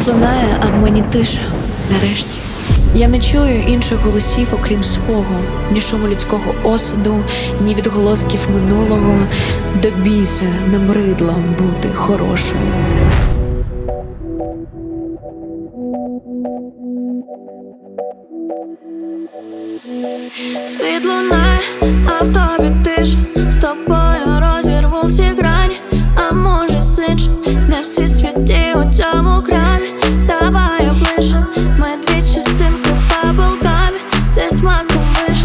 Світ лунає, а в мені тиша. Нарешті я не чую інших голосів, окрім свого, ні шуму людського осуду, ні відголосків минулого. До біса набридло бути хорошою. Світ лунає, а в тобі тиша. З тобою розірву всі грані, а може сич, не всі святі у цьому храмі. Давай оближе, ми дві частинки баблгамі, зі смаком вишні.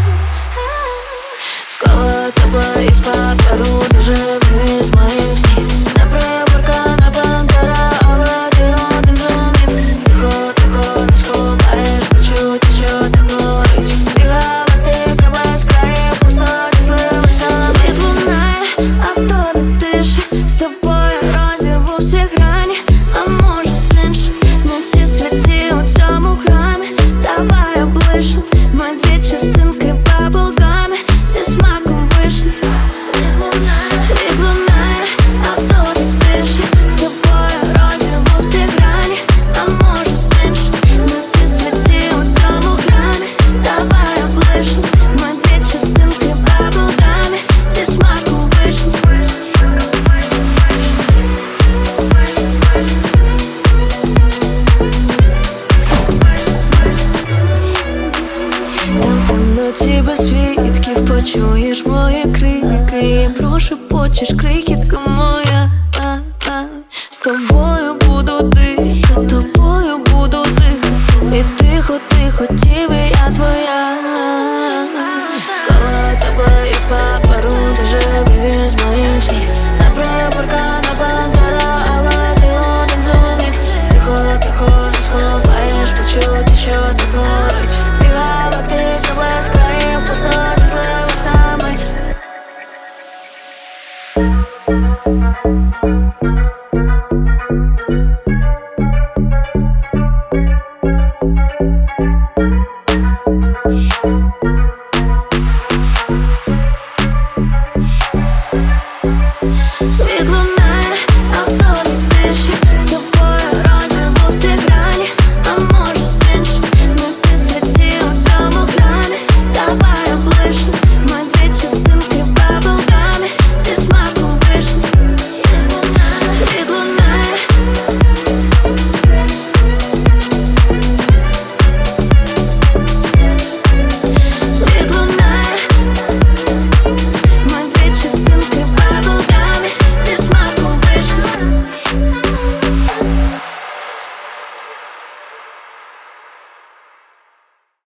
Склала тебе із паперу, де живи з моїх снів. Не приборка, не бандера, але ти один зумів. Тихо, тихо, не сховаєш почуття, що так горить. Ти галактика без країв, пустоті зливись на мить. Світ лунає, а в тобі тиша. З тобою розірву всі грані, а може синш, не всі святі у цьому храмі. Давай оближе, ми дві частинки баблгамі, зі смаком вишні. Світ лунає, а в тобі тиша. З тобою розірву всі грані, а може синш, не всі святі у цьому храмі. Давай оближе, ми дві частинки баблгамі, зі смаком вишні. Там в темноті без свідків почуєш мої крики і прошепочеш крихітком.